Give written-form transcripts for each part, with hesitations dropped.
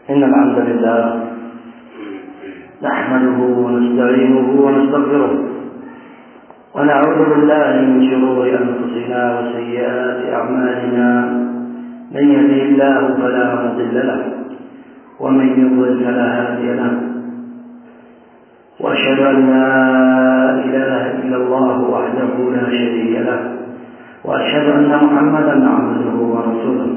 إن الحمد لله نحمده ونستعينه ونستغفره ونعوذ بالله من شرور أنفسنا وسيئات أعمالنا. من يهده الله فلا مضل له ومن يضلل فلا هادي له، وأشهد أن لا إله إلا الله وحده لا شريك له، وأشهد أن محمدا عبده ورسوله.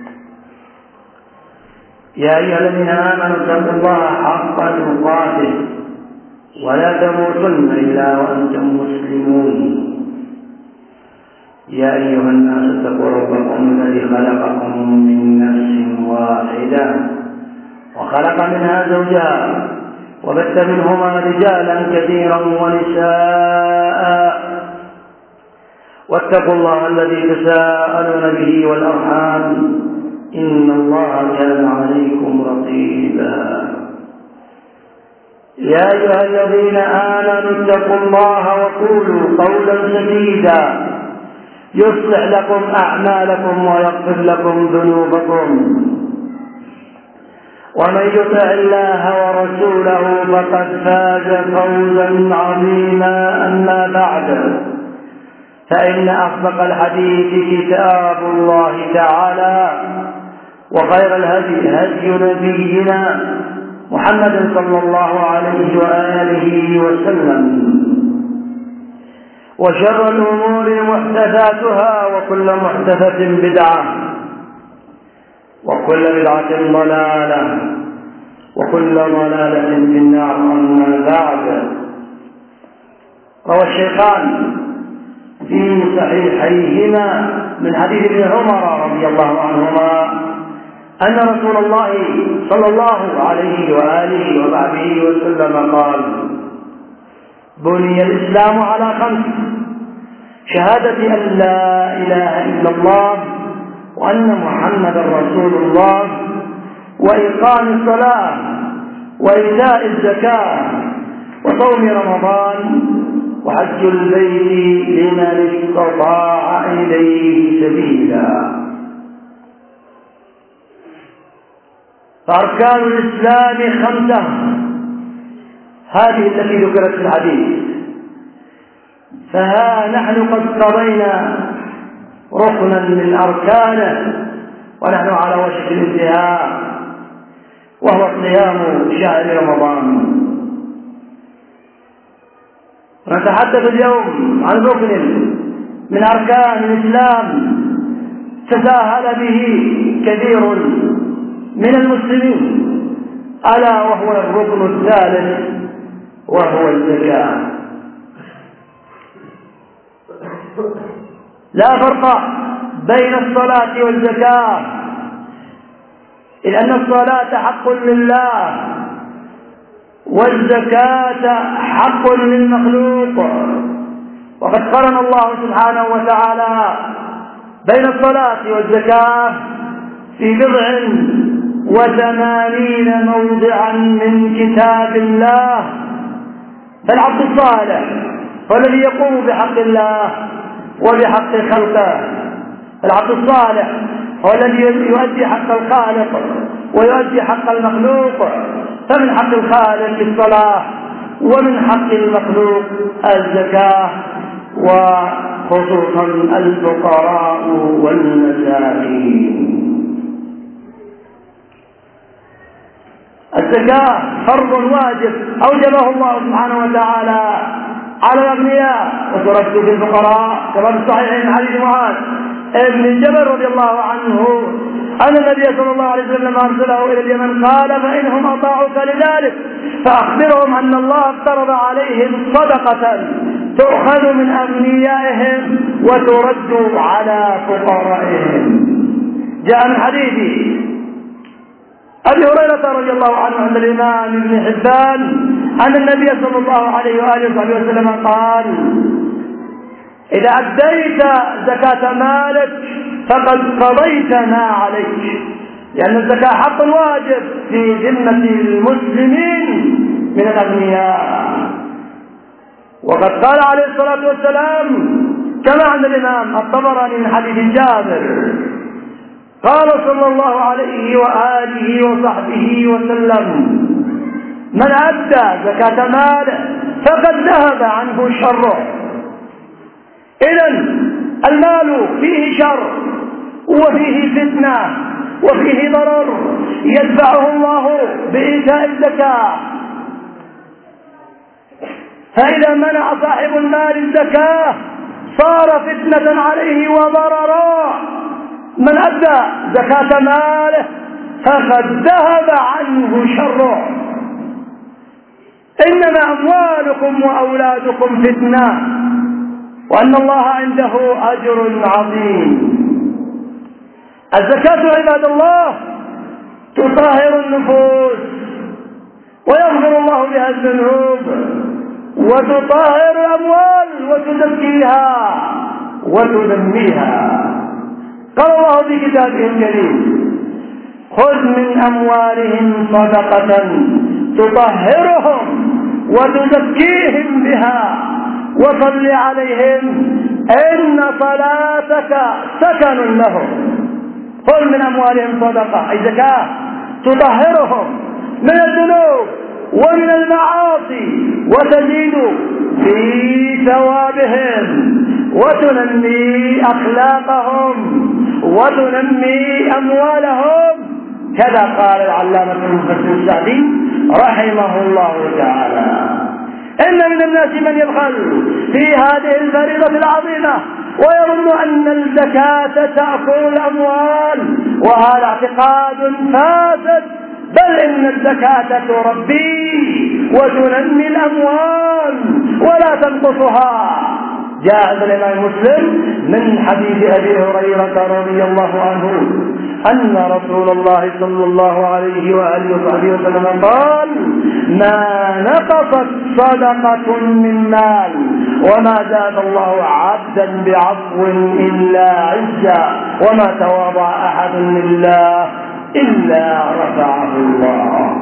يا أيها الذين آمنوا اتقوا الله حق تقاته ولا تموتن إلا وأنتم مسلمون. يا أيها الناس اتقوا ربكم الذي خلقكم من نفس واحدة وخلق منها زوجها وبث منهما رجالا كثيرا ونساء، واتقوا الله الذي تساءلون به والأرحام إن الله كان عليكم رقيبا. يا أيها الذين آمنوا اتقوا الله وقولوا قولا سديدا يصلح لكم أعمالكم ويغفر لكم ذنوبكم، ومن يطع الله ورسوله فقد فاز فوزا عظيما. أما بعد، فإن أصدق الحديث كتاب الله تعالى، وخير الهدي هدي نبينا محمد صلى الله عليه وآله وسلم، وشر الأمور محدثاتها وكل محدثة بدعة وكل بدعة ضلالة وكل ضلالة في النار. أما بعد، روى الشيخان في صحيحيهما من حديث ابن عمر رضي الله عنهما أن رسول الله صلى الله عليه وآله وصحبه وسلم قال: بني الإسلام على 5: شهادة أن لا إله إلا الله وأن محمدا رسول الله، وإقام الصلاة، وإيتاء الزكاة، وصوم رمضان، وحج البيت لمن استطاع إليه سبيلا. فأركان الإسلام 5، هذه التي ذكرت في الحديث. فها نحن قد قضينا ركنا من أركانه ونحن على وشك الانتهاء، وهو صيام شهر رمضان. نتحدث اليوم عن ركن من أركان الإسلام تساهل به كثير من المسلمين، ألا وهو الركن الثالث، وهو الزكاة. لا فرق بين الصلاة والزكاة، إذ أن الصلاة حق لله والزكاة حق للمخلوق. وقد قرن الله سبحانه وتعالى بين الصلاة والزكاة في 87 موضعا من كتاب الله. فالعبد الصالح هو الذي يقوم بحق الله وبحق خلقه. العبد الصالح هو الذي يؤدي حق الخالق ويؤدي حق المخلوق. فمن حق الخالق الصلاة، ومن حق المخلوق الزكاة، وخصوصا الفقراء والمساكين. الزكاة فرض واجب أوجبه الله سبحانه وتعالى على الأغنياء، وترد في الفقراء كما في الصحيحين من حديث معاذ ابن جبل رضي الله عنه أن النبي صلى الله عليه وسلم أرسله إلى اليمن قال: فإنهم أطاعوك لذلك فأخبرهم أن الله افترض عليهم صدقة تؤخذ من أغنيائهم وترد على فقرائهم. جاء من حديث أبي هريرة رضي الله عنه عند الإمام ابن حبان أن النبي صلى الله عليه وآله وسلم قال: إذا أديت زكاة مالك فقد قضيت ما عليك، لأن الزكاة حق واجب في ذمة المسلمين من الأغنياء. وقد قال عليه الصلاة والسلام كما عند الإمام الطبراني من حديث جابر: قال صلى الله عليه وآله وصحبه وسلم: من أدى زكاة ماله فقد ذهب عنه شره. إذن المال فيه شر وفيه فتنة وفيه ضرر يدفعه الله بإيتاء الزكاة. فإذا منع صاحب المال الزكاة صار فتنة عليه وضررا. من أدى زكاة ماله فقد ذهب عنه شره. إنما أموالكم وأولادكم فتنة وأن الله عنده أجر عظيم. الزكاة عباد الله تطهر النفوس ويغفر الله بها الذنوب، وتطهر الأموال وتزكيها وتنميها. قال الله في كتابه الكريم: خذ من أموالهم صدقة تطهرهم وتزكيهم بها وصل عليهم إن صلاتك سكن لهم. خذ من أموالهم صدقة أي زكاة تطهرهم من الذنوب ومن المعاصي وتزيد في ثوابهم وتنمي أخلاقهم وتنمي أموالهم. كذا قال العلامة المفسر السعدي رحمه الله تعالى: إن من الناس من يبخل في هذه الفريضة العظيمة ويظن أن الزكاة تأكل الأموال، وهذا اعتقاد فاسد، بل إن الزكاة تربي وتنمي الأموال ولا تنقصها. جاء عند الإمام مسلم من حديث أبي هريرة رضي الله عنه أن رسول الله صلى الله عليه وآله وصحبه وسلم قال: ما نقصت صدقة من مال وما زاد الله عبدا بعفو إلا عزا وما تواضع أحد لله إلا رفعه الله.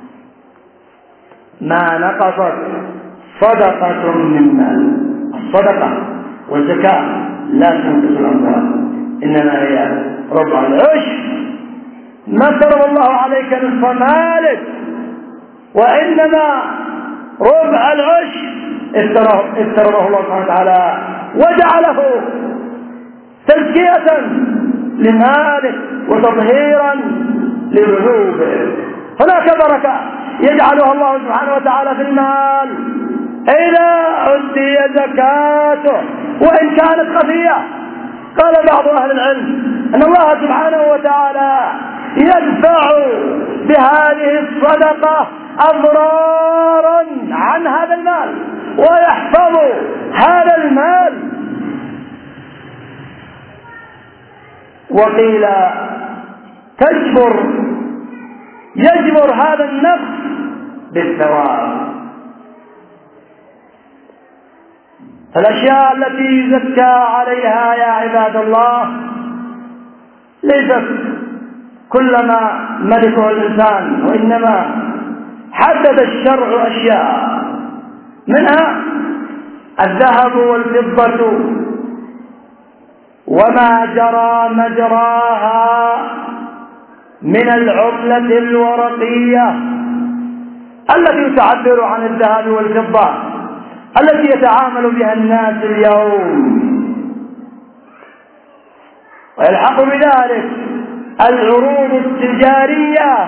ما نقصت صدقة من مال. الصدقة والزكاة لا تنقص الأموال، إنما هي ربع العشر. ما افترض الله عليك نصف مالك، وإنما ربع العشر افترضه الله سبحانه وتعالى وجعله تزكية لمالك وتطهيرا لذنوبه. هناك بركة يجعلها الله سبحانه وتعالى في المال إذا أدي زكاته وإن كانت خفية. قال بعض أهل العلم أن الله سبحانه وتعالى يدفع بهذه الصدقة أضرارا عن هذا المال ويحفظ هذا المال. وقيل يجبر هذا النقص بالثواب. فالأشياء التي يزكى عليها يا عباد الله ليست كلما ملكه الإنسان، وإنما حدد الشرع أشياء، منها الذهب والفضة وما جرى مجراها من العملة الورقية التي تعبر عن الذهب والفضة التي يتعامل بها الناس اليوم. ويلحق بذلك العروض التجارية.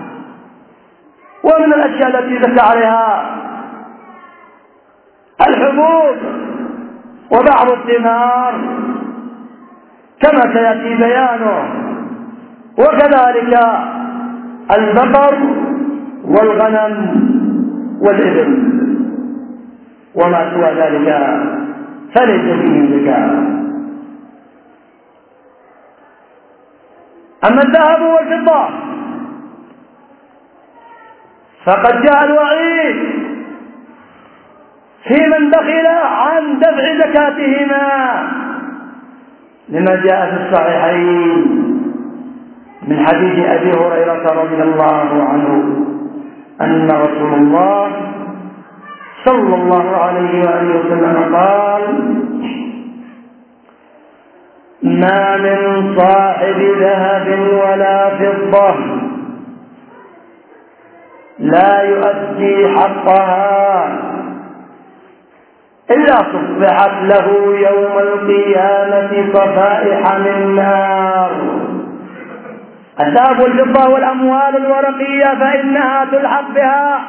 ومن الأشياء التي ذكر عليها الحبوب وبعض الثمار كما سيأتي بيانه، وكذلك البقر والغنم والإبل، وما سوى ذلك فليس فيه زكاة. أما الذهب والفضة فقد جاء الوعيد في من بخل عن دفع زكاتهما، لما جاء في الصحيحين من حديث أبي هريرة رضي الله عنه أن رسول الله صلى الله عليه وآله وسلم قال: ما من صاحب ذهب ولا فضة لا يؤدي حقها إلا صفحت له يوم القيامة صفائح من نار. الذهب والفضة والأموال الورقية فإنها تلحق بها،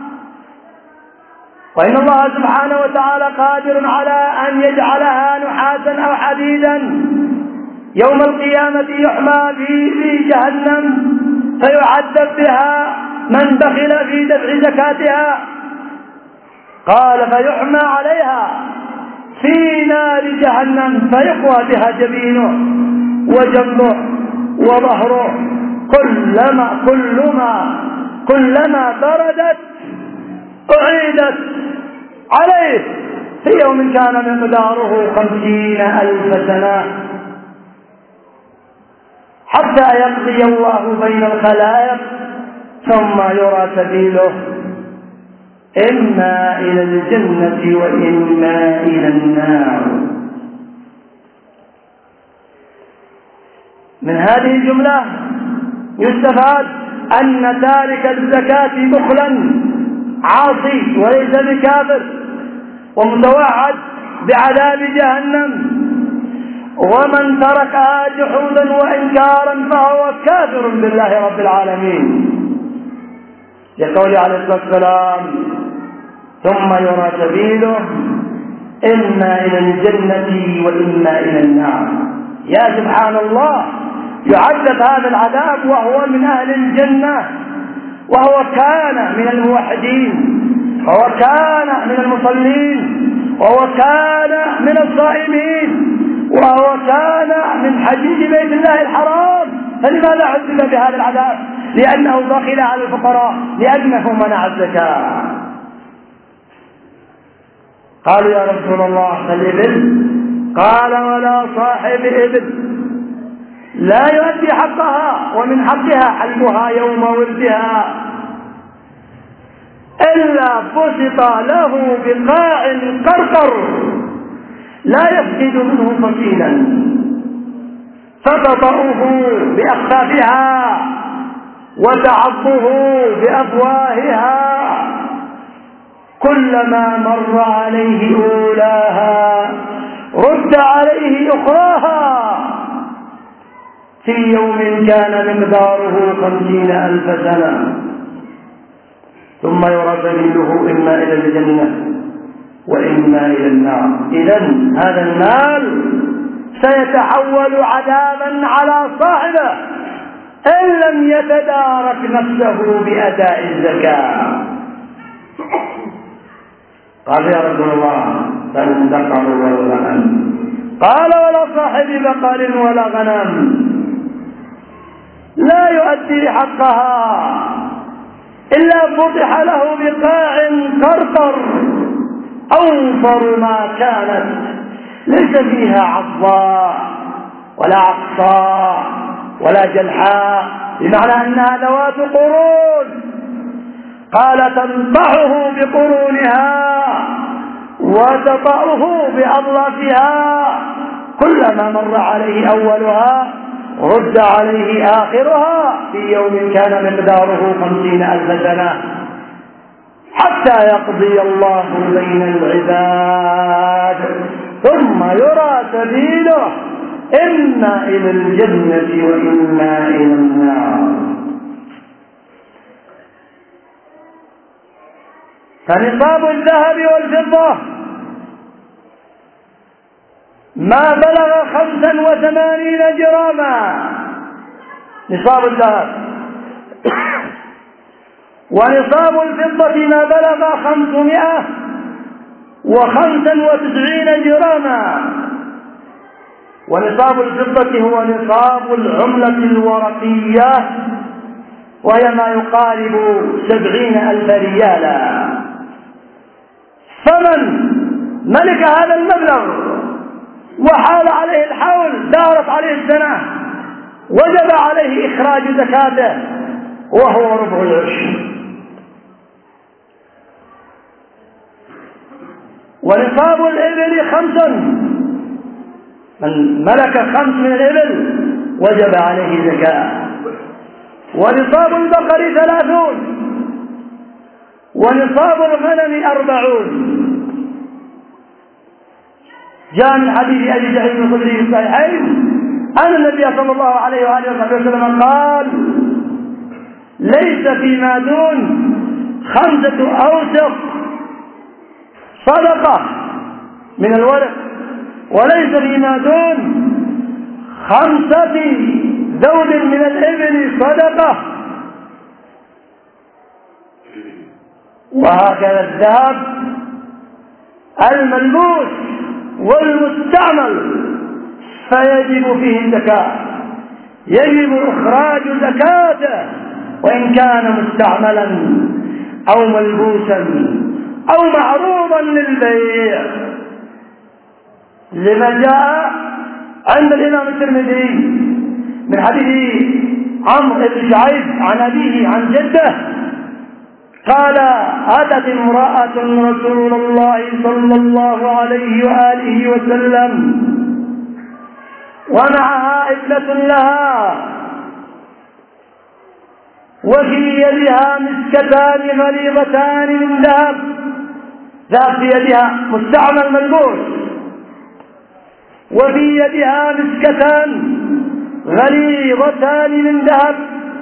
وإن الله سبحانه وتعالى قادر على أن يجعلها نحاسا أو حديدا يوم القيامة يحمى في جهنم فيعذب بها من بخل في دفع زكاتها. قال فيحمى عليها في نار جهنم فيقوى بها جبينه وجنبه وظهره كلما بردت أعيدت عليه في يوم كان مقداره 50,000 سنة حتى يقضي الله بين الخلائق ثم يرى سبيله إما إلى الجنة وإما إلى النار. من هذه الجملة يستفاد أن تارك الزكاة بخلا عاصي وليس بكافر ومتوعد بعذاب جهنم، ومن تركها جحودا وإنكارا فهو كافر بالله رب العالمين، لقوله عليه الصلاة والسلام ثم يرى سبيله إما إلى الجنة وإما إلى النار. يا سبحان الله، يعذب هذا العذاب وهو من أهل الجنة، وهو كان من الموحدين، وهو كان من المصلين، وهو كان من الصائمين، وهو كان من حجيج بيت الله الحرام، فلماذا عذب بهذا العذاب؟ لأنه بخل على الفقراء، لأنه منع الزكاة. قالوا يا رسول الله فالإبل؟ قال ولا صاحب إبل لا يؤدي حقها ومن حقها حلبها يوم ولدها إلا بسط له بقاع قرقر لا يفقد منه فصيلا فتطأه بأخفافها وتعضه بأفواهها، كلما مر عليه أولاها رد عليه أخراها في يوم كان مقداره 50,000 سنة، ثم يرى سبيله إما إلى الجنة وإما إلى النار. إذن هذا المال سيتحول عذابا على صاحبه إن لم يتدارك نفسه بأداء الزكاة. قال يا رسول الله فالبقر والغنم؟ قال ولا صاحب بقر ولا غنم لا يؤدي حقها إلا فتح له بقاع قرقر أوفر ما كانت، ليس فيها عضاء ولا عقصاء ولا جلحاء، بمعنى أنها ذوات قرون. قال تنطحه بقرونها وتطأه بأظلافها، كلما مر عليه أولها رد عليه آخرها في يوم كان مقداره 50,000 سنة حتى يقضي الله بين العباد ثم يرى سبيله إما إلى الجنة وإما إلى النار. فنصاب الذهب والفضة ما بلغ 85 جراما نصاب الذهب، ونصاب الفضة ما بلغ 595 جراما. ونصاب الفضة هو نصاب العملة الورقية، وهي ما يقارب 70,000 ريالا. فمن ملك هذا المبلغ وحال عليه الحول، دارت عليه السنة، وجب عليه إخراج زكاته وهو ربع العشر. ونصاب الإبل 5، من ملك 5 من الإبل وجب عليه زكاة. ونصاب البقر 30 ونصاب الغنم 40. جاء من حديث أبي سعيد الخدري في الصحيحين أن النبي صلى الله عليه وآله وسلم قال: ليس فيما دون 5 أوسق صدقة من الورق، وليس فيما دون 5 ذود من الإبل صدقة. وهكذا الذهب الملبوس والمستعمل فيجب فيه الزكاة، يجب إخراج زكاته وإن كان مستعملا أو ملبوسا أو معروضا للبيع، لما جاء عند الإمام الترمذي من حديث عمرو بن شعيب عن أبيه عن جده قال: أتت امرأة رسول الله صلى الله عليه وآله وسلم ومعها ابنة لها وفي يدها مسكتان غليظتان من ذهب، ذهب في يدها مستعمل ملبوس، وفي يدها مسكتان غليظتان من ذهب.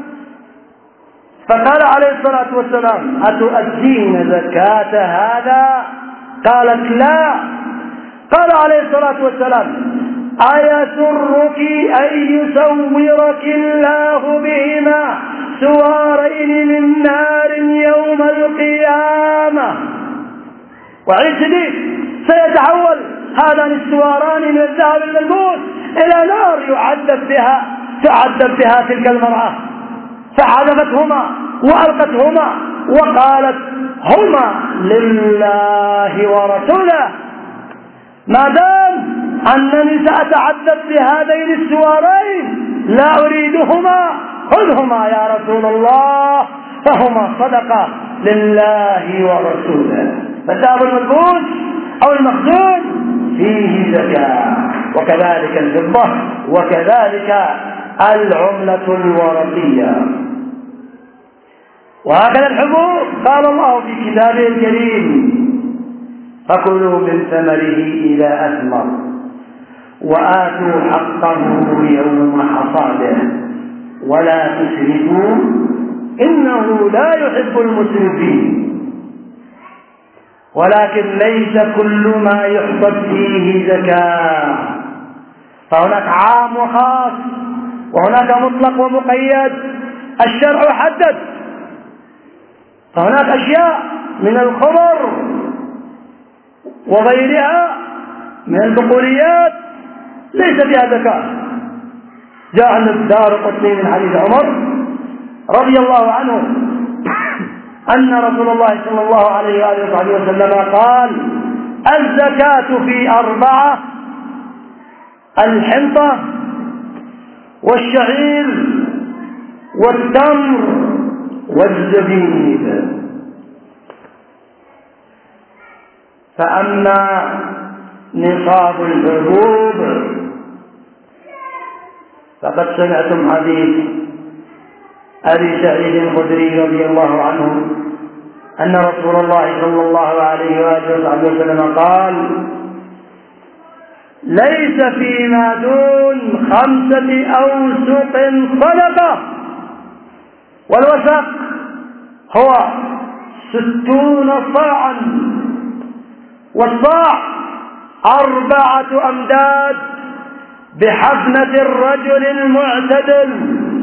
فقال عليه الصلاة والسلام: أتؤدين زكاة هذا؟ قالت: لا. قال عليه الصلاة والسلام: أيسرك أن يسورك الله بهما سوارين من نار يوم القيامة؟ وعيد جديد سيتحول هذان السواران من الذهب الملبوس إلى نار تعذب بها تلك المرأة. فحذفتهما وألقتهما وقالت: هما لله ورسوله، ما دام أنني سأتعذب بهذين السوارين لا أريدهما، خذهما يا رسول الله، فهما صدقة لله ورسوله. فالذهب الملبوس أو المخزون فيه زكاة، وكذلك الفضة، وكذلك العملة الورقية، وهكذا الحبوب. قال الله في كتابه الكريم: فكلوا من ثمره إذا أثمر وآتوا حقه يوم حصاده ولا تسرفوا إنه لا يحب المسرفين. ولكن ليس كل ما يحصد فيه زكاة، فهناك عام وخاص، وهناك مطلق ومقيد. الشرع حدد، فهناك أشياء من الخضر وغيرها من البقوليات ليس فيها زكاة. جاء عن الدارقطني من حديث عمر رضي الله عنه أن رسول الله صلى الله عليه وآله وصحبه وسلم قال: الزكاة في 4: الحنطة والشعير والتمر والزبيب. فأما نصاب الحبوب فقد سمعتم حديث أبي سعيد الخدري رضي الله عنه أن رسول الله صلى الله عليه وآله وسلم قال: ليس فيما دون 5 أوسق صدقة. والوسق هو 60 صاعا، والصاع 4 أمداد بحفنة الرجل المعتدل.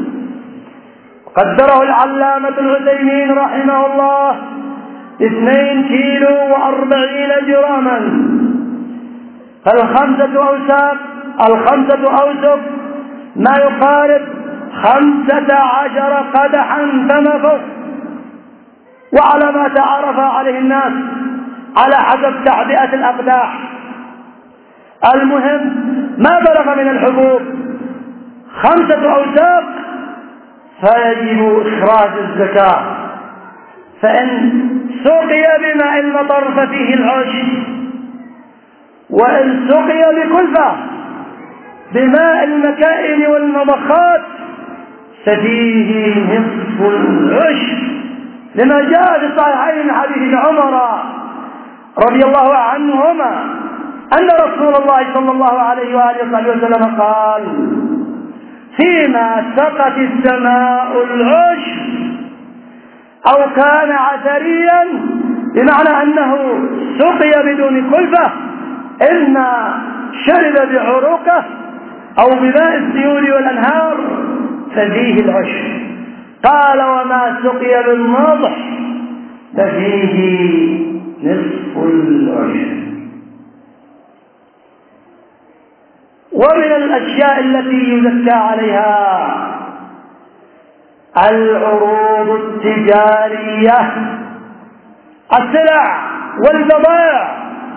قدره العلامة العثيمين رحمه الله 2 كيلو و40 جراما. فالخمسة أوسق ما يقارب 15 قدحا فما فوق، وعلى ما تعرف عليه الناس على حسب تعبئة الأقداح. المهم ما بلغ من الحبوب 5 أوساق فيجب إخراج الزكاة. فإن سقي بماء المطر ففيه العشر، وإن سقي بكلفة بماء المكائن والمضخات ففيه نصف العشر، لما جاء في الصحيحين من حديث عمر رضي الله عنهما أن رسول الله صلى الله عليه وآله وسلم قال: فيما سقت السماء العشر أو كان عثريا، بمعنى أنه سقي بدون كلفة، إما شرب بعروقه أو بماء السيول والأنهار ففيه العشر. قال: وما سقي بالنضح ففيه نصف العشر. ومن الأشياء التي يزكى عليها العروض التجارية، السلع والبضائع،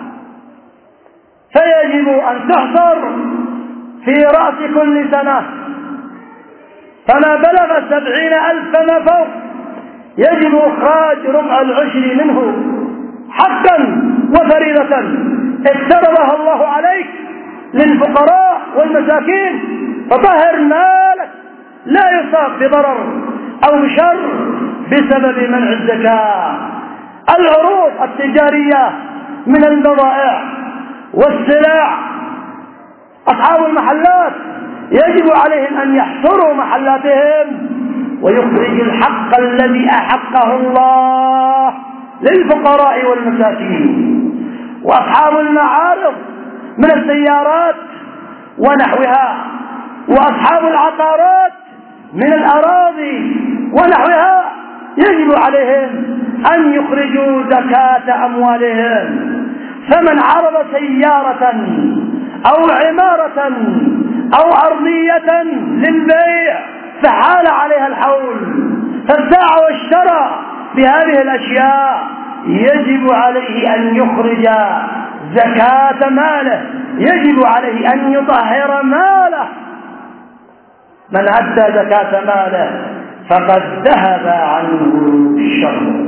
فيجب أن تحصر في رأس كل سنة، فما بلغ 70,000 فما فوق يجب إخراج ربع العشر منه حقا وفريضة افترضها الله عليك للفقراء والمساكين، فطهر مالك لا يصاب بضرر أو بشر بسبب منع الزكاة. العروض التجارية من البضائع والسلع، أصحاب المحلات يجب عليهم أن يحصروا محلاتهم ويخرج الحق الذي أحقه الله للفقراء والمساكين. وأصحاب المعارض من السيارات ونحوها، وأصحاب العقارات من الأراضي ونحوها، يجب عليهم أن يخرجوا زكاة أموالهم. فمن عرض سيارة أو عمارة أو أرضية للبيع فحال عليها الحول فابتاع واشترى بهذه الأشياء، يجب عليه أن يخرج زكاة ماله، يجب عليه أن يطهر ماله. من أدى زكاة ماله فقد ذهب عنه الشر.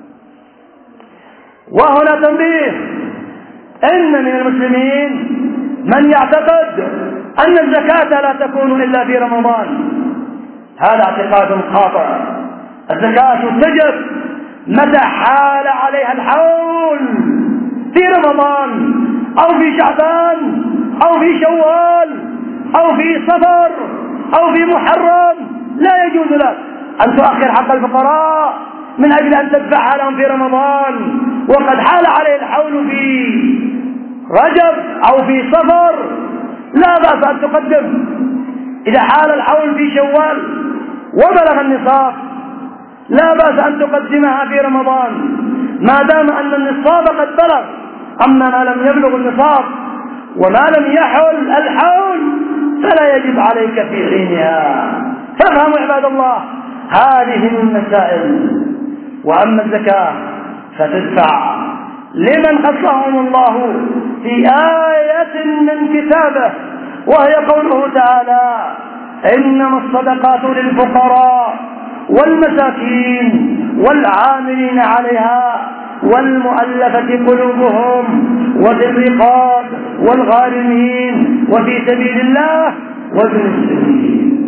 وهنا تنبيه: إن من المسلمين من يعتقد أن الزكاة لا تكون إلا في رمضان. هذا اعتقاد خاطئ. الزكاة تجب متى حال عليها الحول، في رمضان أو في شعبان أو في شوال أو في صفر أو في محرم. لا يجوز لك أن تؤخر حق الفقراء من أجل أن تدفعها لهم في رمضان وقد حال عليه الحول في رجب أو في صفر. لا بأس أن تقدم إذا حال الحول في شوال وبلغ النصاب، لا بأس أن تقدمها في رمضان ما دام أن النصاب قد بلغ. أما ما لم يبلغ النصاب وما لم يحل الحول فلا يجب عليك في حينها. فافهموا عباد الله هذه المسائل. وأما الزكاة فتدفع لمن خصهم الله في آية من كتابه، وهي قوله تعالى: إنما الصدقات للفقراء والمساكين والعاملين عليها والمؤلفة قلوبهم وفي الرقاب والغارمين وفي سبيل الله وابن السبيل.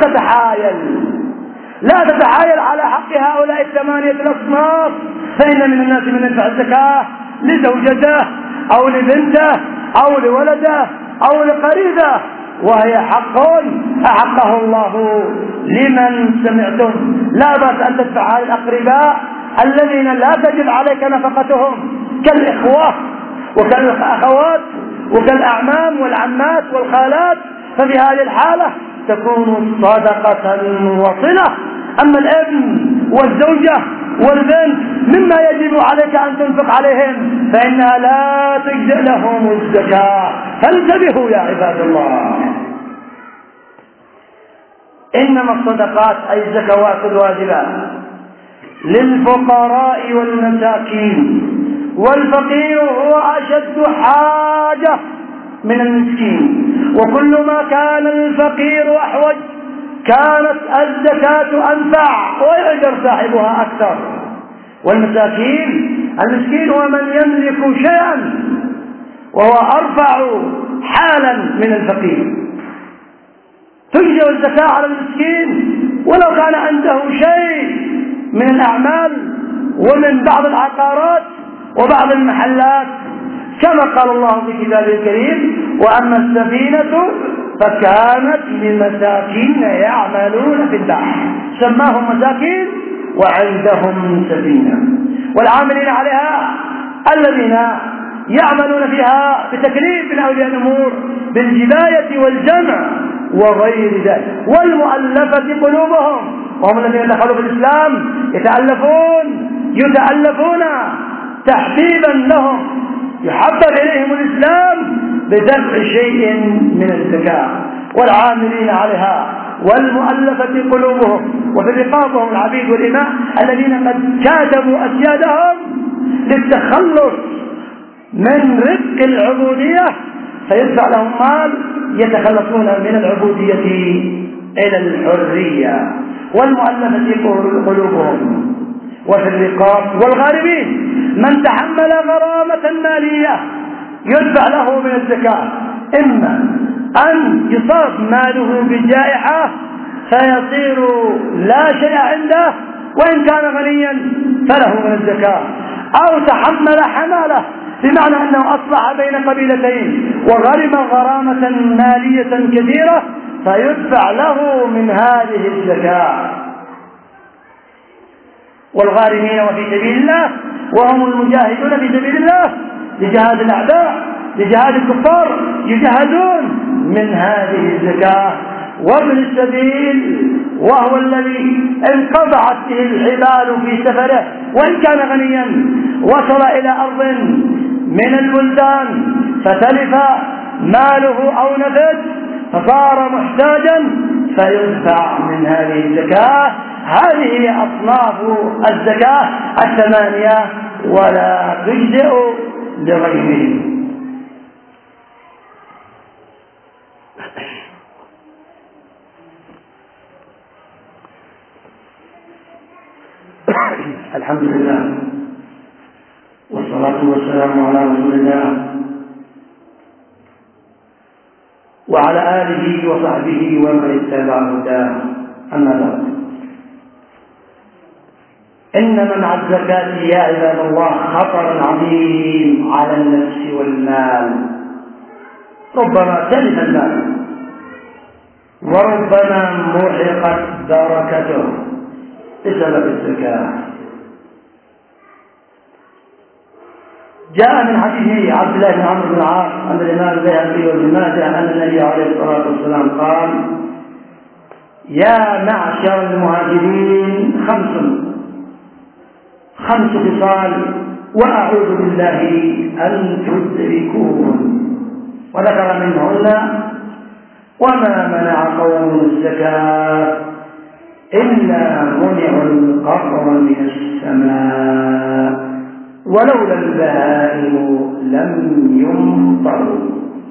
لا تتحايل على حق هؤلاء 8 الأصناف، فإن من الناس من يدفع الزكاة لزوجته أو لبنته أو لولده أو لقريبه، وهي حق أحقه الله لمن سمعتم. لا بأس أن تدفع على الأقرباء الذين لا تجب عليك نفقتهم كالإخوة وكالأخوات وكالأعمام والعمات والخالات، ففي هذه الحالة تكون صدقة وصلة. أما الابن والزوجة والبنت مما يجب عليك أن تنفق عليهم فإنها لا تجزئ لهم الزكاة، فانتبهوا يا عباد الله. إنما الصدقات أي الزكوات الواجبات للفقراء والمساكين، والفقير هو أشد حاجة من المسكين، وكل ما كان الفقير أحوج كانت الزكاة أنفع ويأجر صاحبها أكثر. المسكين هو من يملك شيئا وهو أرفع حالا من الفقير، تجزئ الزكاة على المسكين ولو كان عنده شيء من الأعمال ومن بعض العقارات وبعض المحلات، كما قال الله في كتابه الكريم: وأما السفينة فكانت لمساكين يعملون في البحر، سماهم مساكين وعندهم سفينة، والعاملين عليها الذين يعملون فيها بتكليف من أولياء الأمور بالجباية والجمع وغير ذلك، والمؤلفة قلوبهم، وهم الذين دخلوا في الإسلام يتألفون تحبيبا لهم، يحبب إليهم الإسلام بدفع شيء من الزكاة، والعاملين عليها والمؤلفة قلوبهم، وفي الرقاب وهم العبيد والإماء الذين قد كاتبوا أسيادهم للتخلص من رق العبودية، فيدفع لهم مال يتخلصون من العبودية إلى الحرية، والمؤلفة قلوبهم، وفي الرقاب والغارمين من تحمل غرامة مالية يدفع له من الزكاة، إما أن يصاب ماله بجائحة فيصير لا شيء عنده وإن كان غنيا فله من الزكاة، أو تحمل حمالة بمعنى أنه أصلح بين قبيلتين وغرم غرامة مالية كثيرة فيدفع له من هذه الزكاة. والغارمين وفي سبيل الله وهم المجاهدون في سبيل الله لجهاد الأعداء لجهاد الكفار يجهدون من هذه الزكاة. وابن السبيل وهو الذي انقطعت به الحبال في سفره وإن كان غنيا وصل إلى أرض من البلدان فتلف ماله أو نفد فصار محتاجا فيدفع من هذه الزكاة. هذه هي أصناف الزكاة 8 ولا تجزئ لغيره. الحمد لله والصلاة والسلام على رسول الله وعلى آله وصحبه ومن اتبع هداه. أما بعد، إن منع الزكاة يا عباد الله خطر عظيم على النفس والمال، ربما تلف المال وربما محقت بركته بسبب الزكاة. جاء من حديث عبد الله بن عمرو بن العاص عن الإمام البيهقي وابن ماجه أن النبي عليه الصلاة والسلام قال: يا معشر المهاجرين 5 خصال وأعوذ بالله أن تدركوهن، وذكر منهن: وما منع قوم الزكاة إلا منعوا القطر من السماء ولولا البهائم لم يمطروا.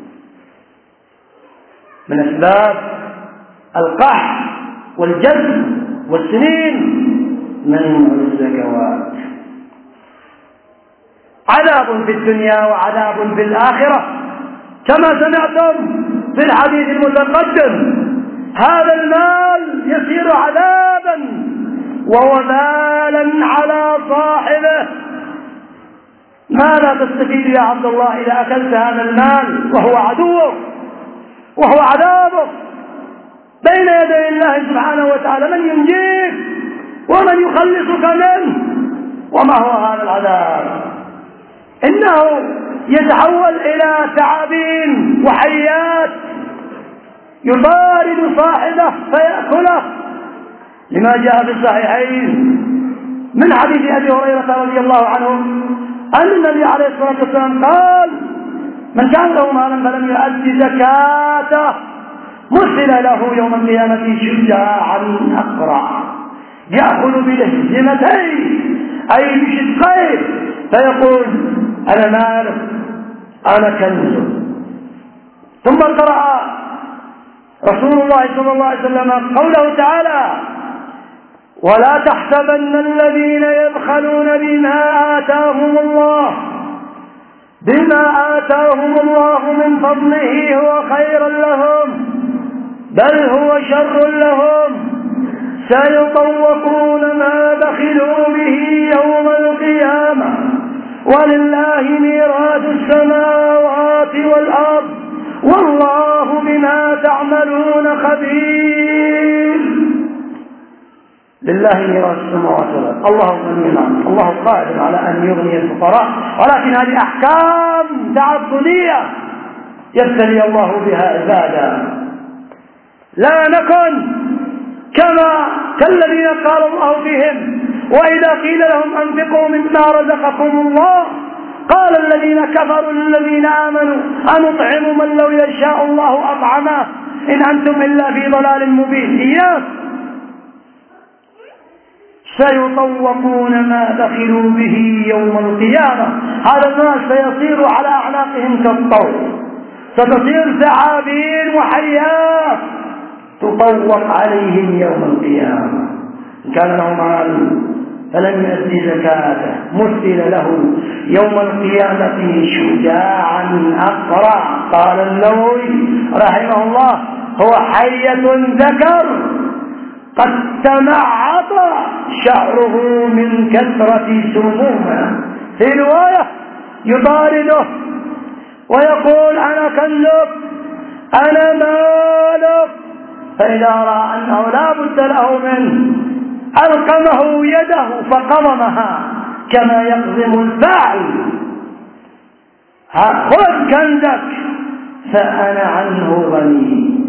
من أسباب القحط والجذب والسنين منع الزكوات. عذاب في الدنيا وعذاب في الآخرة كما سمعتم في الحديث المتقدم. هذا المال يصير عذابا ووبالا على صاحبه. ماذا تستفيد يا عبد الله إذا أكلت هذا المال وهو عدوك وهو عذابك بين يدي الله سبحانه وتعالى؟ من ينجيك ومن يخلصك منه؟ وما هو هذا العذاب؟ إنه يتحول إلى ثعابين وحيات يطارد صاحبه فيأكله، لما جاء في الصحيحين من حديث أبي هريرة رضي الله عنه أن النبي عليه الصلاة والسلام قال: من كان له مالا فلم يؤد زكاته مثل له يوم القيامة شجاعا أقرع يأخذ بلهزمتين أي بشدقين فيقول: أنا مالك أنا كنزك. ثم قرأ رسول الله صلى الله عليه وسلم قوله تعالى: ولا تحسبن الذين يبخلون بما آتاهم الله من فضله هو خيرا لهم بل هو شر لهم، سيطوقون ما بخلوا به يوم القيامة، ولله ميراث السماوات والأرض، والله بما تعملون خبير. لله ميراث السماوات والأرض، الله غني عنه، الله قادر على أن يغني الفقراء، ولكن هذه أحكام تعبدية يبتلي الله بها عباده. لا نكن كالذين قال الله فيهم: وإذا قيل لهم أنفقوا مما رزقكم الله قال الذين كفروا للذين آمنوا أنطعم من لو يشاء الله أطعمه إن أنتم إلا في ضلال مبين. إياك، سيطوقون ما بخلوا به يوم القيامة. هذا الناس سيصير على أعناقهم كالطور، ستصير ثعابين وحيات تطوق عليهم يوم القيامة. إن كان له مال فلم يؤدي زكاته مثل له يوم القيامة شجاعا أقرع. قال النووي رحمه الله: هو حية ذكر قد تمعط شعره من كثرة سمومه. في رواية يطارده ويقول: أنا كنزك، أنا مالك. فإذا رأى أنه لا بد له منه ألقمه يده فقضمها كما يقضم الفاعل: خذ كنزك فأنا عنه غني.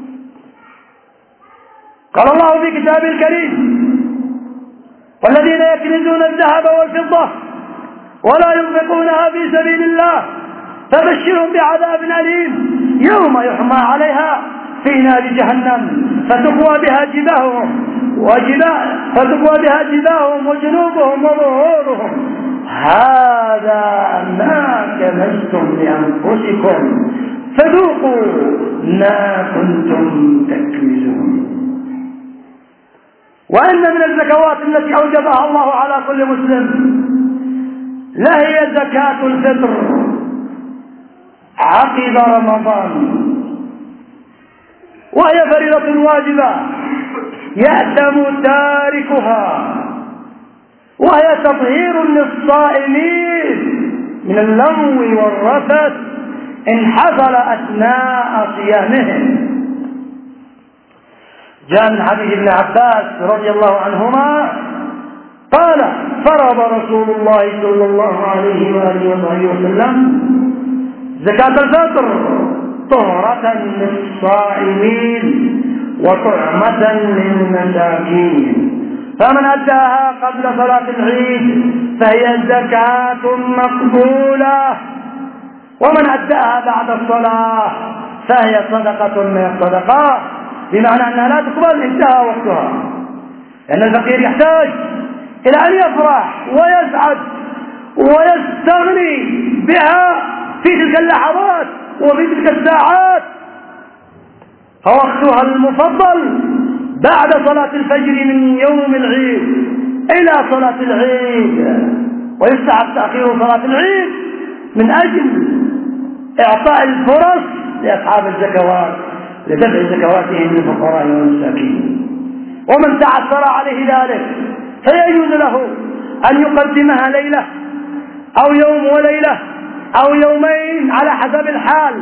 قال الله في كتابه الكريم: والذين يكنزون الذهب والفضة ولا ينفقونها في سبيل الله فبشرهم بعذاب أليم يوم يحمى عليها في نار جهنم فتقوى بها جباههم وجنوبهم وظهورهم هذا ما كنزتم لأنفسكم فذوقوا ما كنتم تكنزون. وإن من الزكوات التي أوجبها الله على كل مسلم لهي زكاة الفطر عقب رمضان، وهي فريضة واجبة يأثم تاركها، وهي تطهير للصائمين من اللغو والرفث إن حصل أثناء صيامهم. جاء من حديث ابن عباس رضي الله عنهما قال: فرض رسول الله صلى الله عليه وآله وسلم زكاة الفطر طهرة للصائمين وطعمة للمساكين، فمن أداها قبل صلاة العيد فهي زكاة مقبولة، ومن أداها بعد الصلاة فهي صدقة من الصدقات، بمعنى أنها لا تقبل انتهى وقتها، لأن الفقير يحتاج إلى أن يفرح ويسعد ويستغني بها في تلك اللحظات وفي تلك الساعات، فوقتها المفضل بعد صلاة الفجر من يوم العيد إلى صلاة العيد، ويستحب تأخير صلاة العيد من أجل إعطاء الفرص لأصحاب الزكوات لدفع زكواتهم للفقراء والمساكين. ومن تعثر عليه ذلك فيجوز له أن يقدمها ليلة أو يوم وليلة أو يومين على حسب الحال،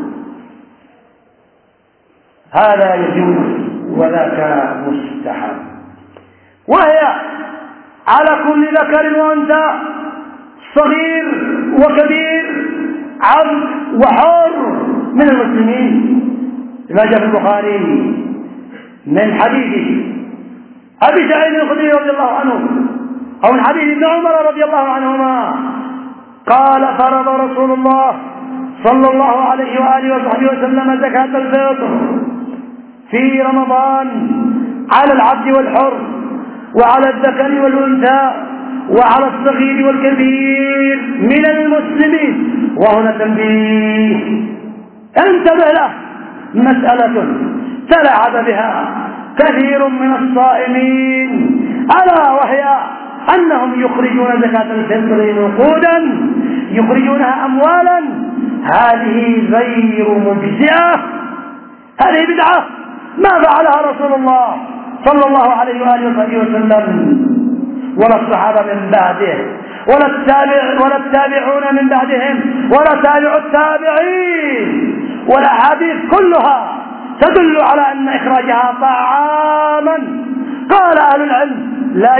هذا يجوز وذاك مستحب. وهي على كل ذكر وأنثى، صغير وكبير، عبد وحر من المسلمين، لما جاء في البخاري من حديث أبي سعيد الخدري رضي الله عنه أو من حديث ابن عمر رضي الله عنهما قال: فرض رسول الله صلى الله عليه وآله وصحبه وسلم زكاة الفطر في رمضان على العبد والحر وعلى الذكر والأنثى وعلى الصغير والكبير من المسلمين. وهنا تنبيه انتبه له، مسألة تلعب بها كثير من الصائمين، ألا وهي أنهم يخرجون زكاة الفطر نقودا، يخرجونها أموالا. هذه غير مجزئة، هذه بدعة ما فعلها رسول الله صلى الله عليه وآله وسلم ولا الصحابة من بعده ولا التابعون من بعدهم ولا تابع التابعين. والأحاديث كلها تدل على أن إخراجها طعاما. قال أهل العلم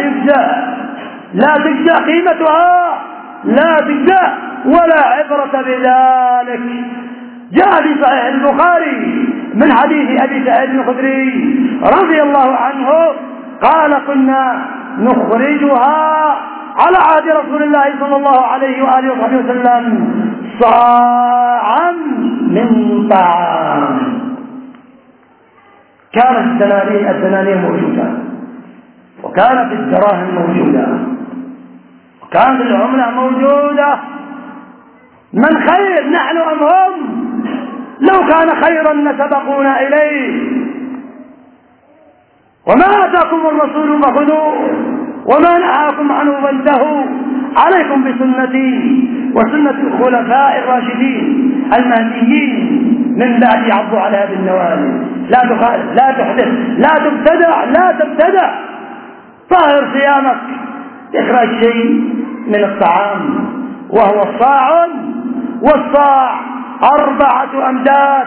لا تجزى قيمتها، لا تجزى ولا عبرة بذلك. جاء في صحيح البخاري من حديث أبي سعيد الخدري رضي الله عنه قال كنا نخرجها على عهد رسول الله صلى الله عليه وآله وسلم صاعا من طعام. كانت الدنانير موجودة، وكانت الدراهم موجودة، وكانت العملة موجودة. من خير نحن أم هم؟ لو كان خيرا لسبقونا إليه. وما آتاكم الرسول فخذوه وما نهاكم عنه فانتهوا. عليكم بسنتي وسنة الخلفاء الراشدين المهديين من بعد يعضوا عليها بالنواجذ. لا تخالف، لا تحدث، لا تبتدع. طهر صيامك إخراج شيء من الطعام وهو الصاع، والصاع 4 أمداد،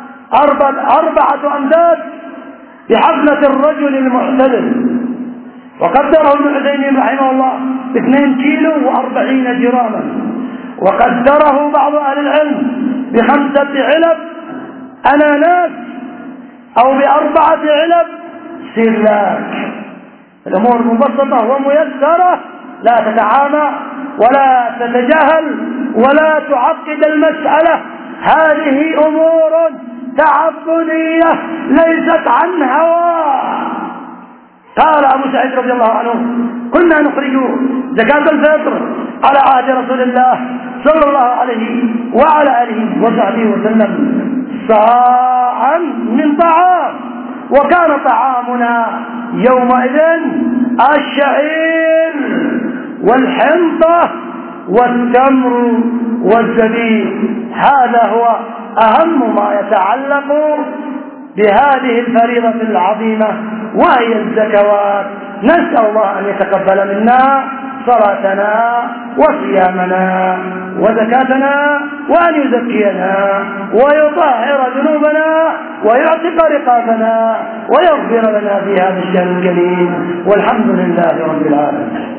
4 أمداد بحفنة الرجل المعتدل. وقدره ابن عثيمين رحمه الله 2 كيلو و40 جراما. وقدره بعض أهل العلم ب5 علب أناناس أو ب4 علب سرلاك. الأمور مبسطة وميسرة، لا تتعامى ولا تتجاهل ولا تعقد المسألة. هذه أمور تعبدية ليست عن هوى. قال أبو سعيد رضي الله عنه كنا نخرج زكاة الفطر على عهد رسول الله صلى الله عليه وعلى آله وصحبه وسلم صاعا من طعام. وكان طعامنا يومئذ الشعير والحنطة والتمر والزبيب. هذا هو أهم ما يتعلق بهذه الفريضة العظيمة وهي الزكوات. نسأل الله أن يتقبل منا صلاتنا وصيامنا وزكاتنا، وأن يزكينا ويطهر ذنوبنا ويعتق رقابنا ويغفر لنا في هذا الشهر الكريم. والحمد لله رب العالمين.